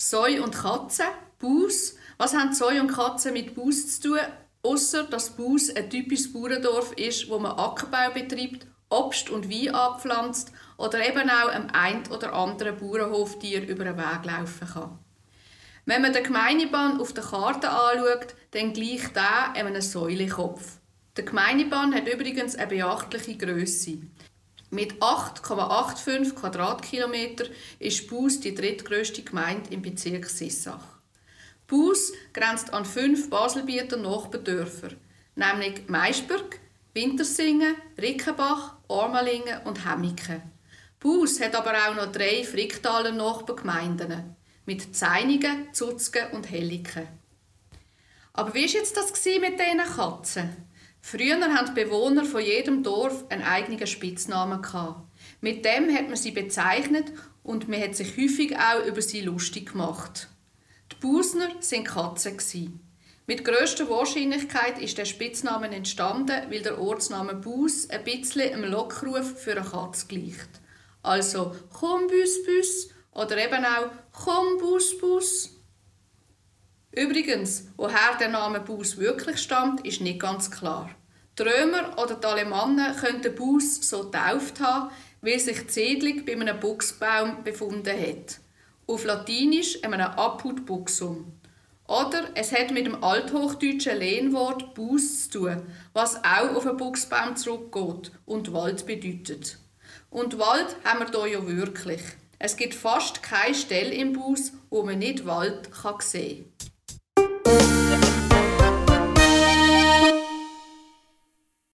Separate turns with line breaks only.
Säu und Katze, Bus. Was haben Säu und Katzen mit Bus zu tun? Ausser dass Bus ein typisches Bauerndorf ist, wo man Ackerbau betreibt, Obst und Wein anpflanzt oder eben auch einem ein oder anderen Bauernhoftier über den Weg laufen kann. Wenn man den Gemeindebahn auf der Karte anschaut, dann gleicht der einem Säulekopf. Der Gemeindebahn hat übrigens eine beachtliche Grösse. Mit 8,85 Quadratkilometer ist Bus die drittgrösste Gemeinde im Bezirk Sissach. Bus grenzt an 5 Baselbieter Nachbardörfer, nämlich Meisberg, Wintersingen, Rickenbach, Ormalingen und Hemmiken. Bus hat aber auch noch 3 Fricktaler Nachbargemeinden mit Zeinigen, Zuzgen und Helliken. Aber wie war jetzt das mit diesen Katzen? Früher hatten die Bewohner von jedem Dorf einen eigenen Spitznamen. Mit dem hat man sie bezeichnet und man hat sich häufig auch über sie lustig gemacht. Die Busner waren Katzen. Mit grösster Wahrscheinlichkeit ist der Spitzname entstanden, weil der Ortsname Bus ein bisschen einem Lockruf für eine Katze gleicht. Also «Komm, Bus, Bus» oder eben auch «Komm, Bus, Bus». Übrigens, woher der Name Bus wirklich stammt, ist nicht ganz klar. Die Römer oder die Alemannen könnten Bus so getauft haben, weil sich die Siedlung bei einem Buchsbaum befunden hat. Auf Latinisch einem Apud buxum. Oder es hat mit dem althochdeutschen Lehnwort Bus zu tun, was auch auf einen Buchsbaum zurückgeht und Wald bedeutet. Und Wald haben wir hier ja wirklich. Es gibt fast keine Stelle im Bus, wo man nicht Wald sehen kann.